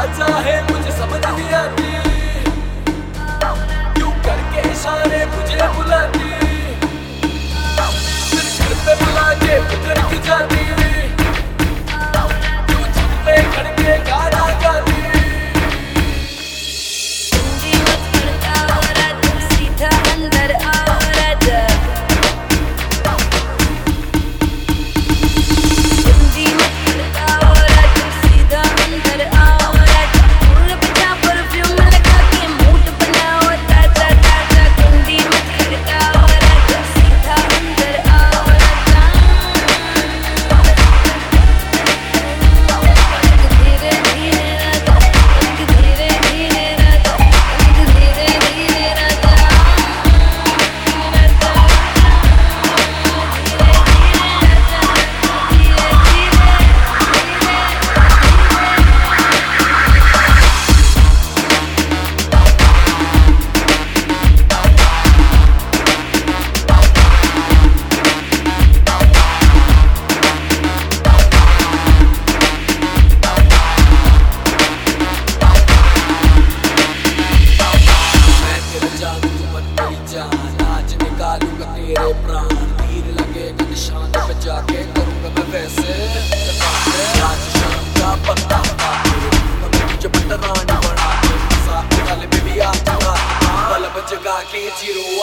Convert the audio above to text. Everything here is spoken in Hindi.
चाहे मुझे समझ नहीं आती, क्यों करके इशारे मुझे बुलाती, फिर घर पे बुला के बिगड़ की जाती, क्यों छत पे खड़ के गाना गाती। सीधा अंदर आओ राजा, आज निकालूंगा तेरे प्राण, तीर लगेगा निशान पे जाके करूंगा मैं वैसे। आज शाम का पत्ता मैं तुझे पटरानी बना के साथ गले पे भी आ चुका, बल्ब जगा के जीरो